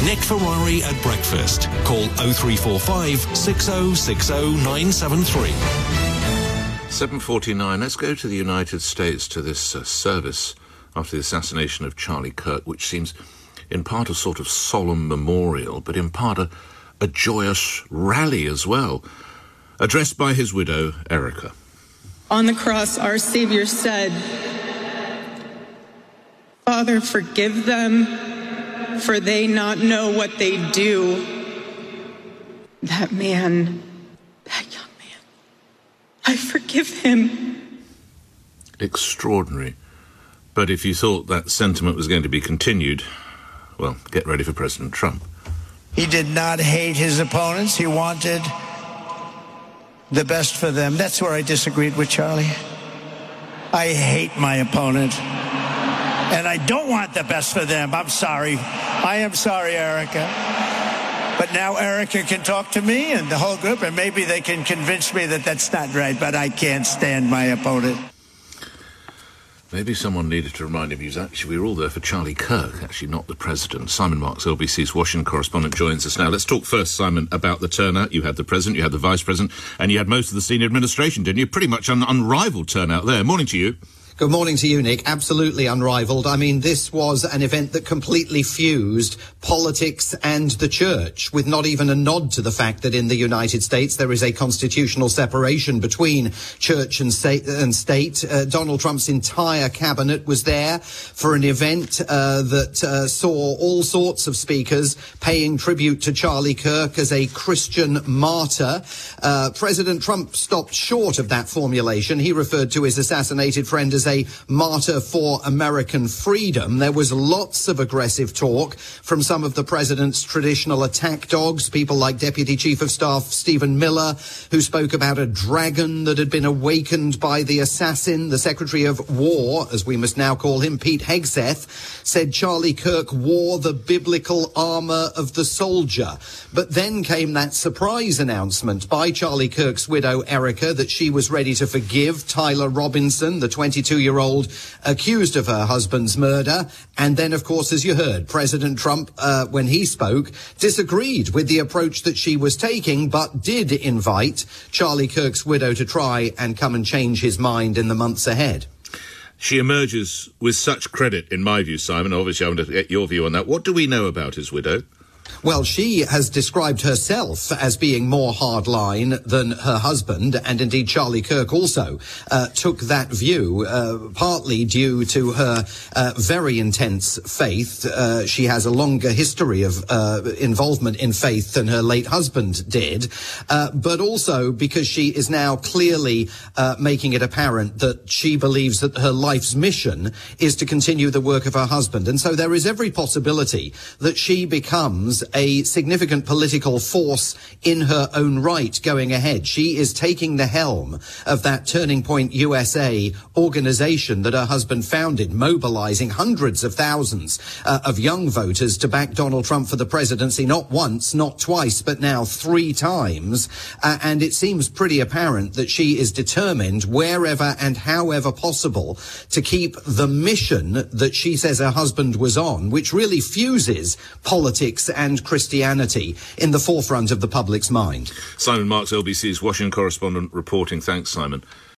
Nick Ferrari at breakfast. Call 0345 6060 973. 7:49. Let's go to the United States, to this service after the assassination of Charlie Kirk, which seems in part a sort of solemn memorial, but in part a joyous rally as well. Addressed by his widow, Erica. On the cross, our Savior said, "Father, forgive them, for they not know what they do." That young man, I forgive him. Extraordinary. But if you thought that sentiment was going to be continued, well, get ready for President Trump. He did not hate his opponents. He wanted the best for them. That's where I disagreed with Charlie. I hate my opponent, and I don't want the best for them. I'm sorry. I am sorry, Erica. But now Erica can talk to me and the whole group, and maybe they can convince me that that's not right, but I can't stand my opponent. Maybe someone needed to remind him we were all there for Charlie Kirk, actually not the president. Simon Marks, LBC's Washington correspondent, joins us now. Let's talk first, Simon, about the turnout. You had the president, you had the vice president, and you had most of the senior administration, didn't you? Pretty much unrivaled turnout there. Morning to you. Good morning to you, Nick. Absolutely unrivaled. I mean, this was an event that completely fused politics and the church, with not even a nod to the fact that in the United States there is a constitutional separation between church and state. Donald Trump's entire cabinet was there for an event that saw all sorts of speakers paying tribute to Charlie Kirk as a Christian martyr. President Trump stopped short of that formulation. He referred to his assassinated friend as a martyr for American freedom. There was lots of aggressive talk from some of the president's traditional attack dogs, people like Deputy Chief of Staff Stephen Miller, who spoke about a dragon that had been awakened by the assassin. The Secretary of War, as we must now call him, Pete Hegseth, said Charlie Kirk wore the biblical armor of the soldier. But then came that surprise announcement by Charlie Kirk's widow, Erica, that she was ready to forgive Tyler Robinson, the 22-year-old accused of her husband's murder. And then, of course, as you heard, President Trump, when he spoke, disagreed with the approach that she was taking, but did invite Charlie Kirk's widow to try and come and change his mind in the months ahead. She emerges with such credit, in my view, Simon. Obviously, I want to get your view on that. What do we know about his widow? Well, she has described herself as being more hardline than her husband, and indeed Charlie Kirk also took that view, partly due to her very intense faith. She has a longer history of involvement in faith than her late husband did, but also because she is now clearly making it apparent that she believes that her life's mission is to continue the work of her husband. And so there is every possibility that she becomes a significant political force in her own right going ahead. She is taking the helm of that Turning Point USA organization that her husband founded, mobilizing hundreds of thousands of young voters to back Donald Trump for the presidency, not once, not twice, but now 3 times. And it seems pretty apparent that she is determined, wherever and however possible, to keep the mission that she says her husband was on, which really fuses politics and Christianity, in the forefront of the public's mind. Simon Marks, LBC's Washington correspondent, reporting. Thanks, Simon.